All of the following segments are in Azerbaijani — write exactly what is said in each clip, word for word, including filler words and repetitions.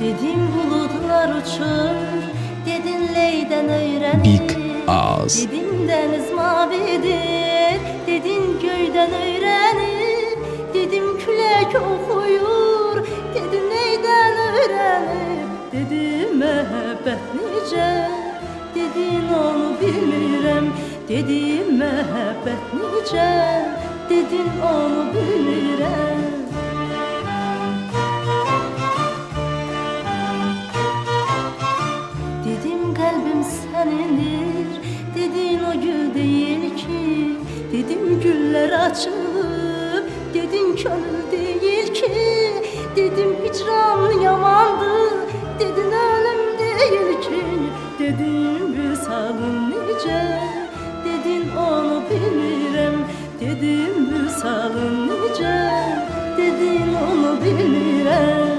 Dedim bulutlar uçur, dedin leyden öğrenir. Big Ağız. Dedim deniz mavidir, dedin göyden öğrenir. Dedim külek okuyur, dedin neyden öğrenir. Dedim mehabbet nice, dedin onu bilmirəm. Dedim mehabbet nice, dedin onu bilmirəm. Kalbim senindir, dedin o gül değil ki. Dedim güller açılıp, dedin könül değil ki. Dedim hicran yamandır, dedin ölüm değil ki. Dedim vüsalın nice, dedin onu bilmirəm. Dedim vüsalın nice, dedin onu bilmirəm.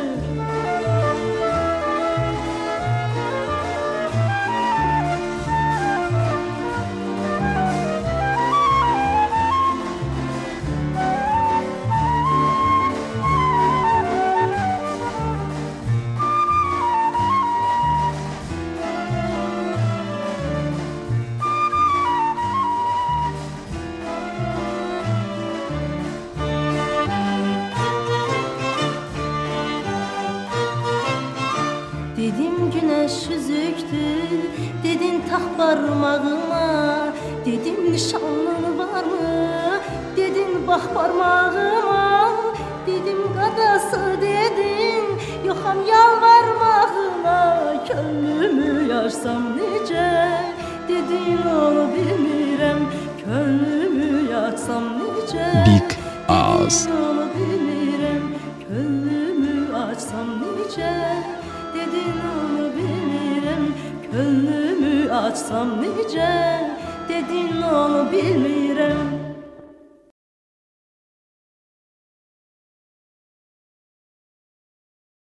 Dedim güneş üzüktür, dedin tak parmağıma. Dedim nişanlın var mı, dedin bak parmağıma. Dedim qadası dedin, yoxam yalvarmağına. Könlümü yarsam necə, dedin onu bilmirəm. Könlümü yarsam necə, Big Ağız. dedin onu bilmirəm. Könlümü açsam necə, dedin onu bilmirəm. Könlümü açsam necə, dedin onu bilmirəm.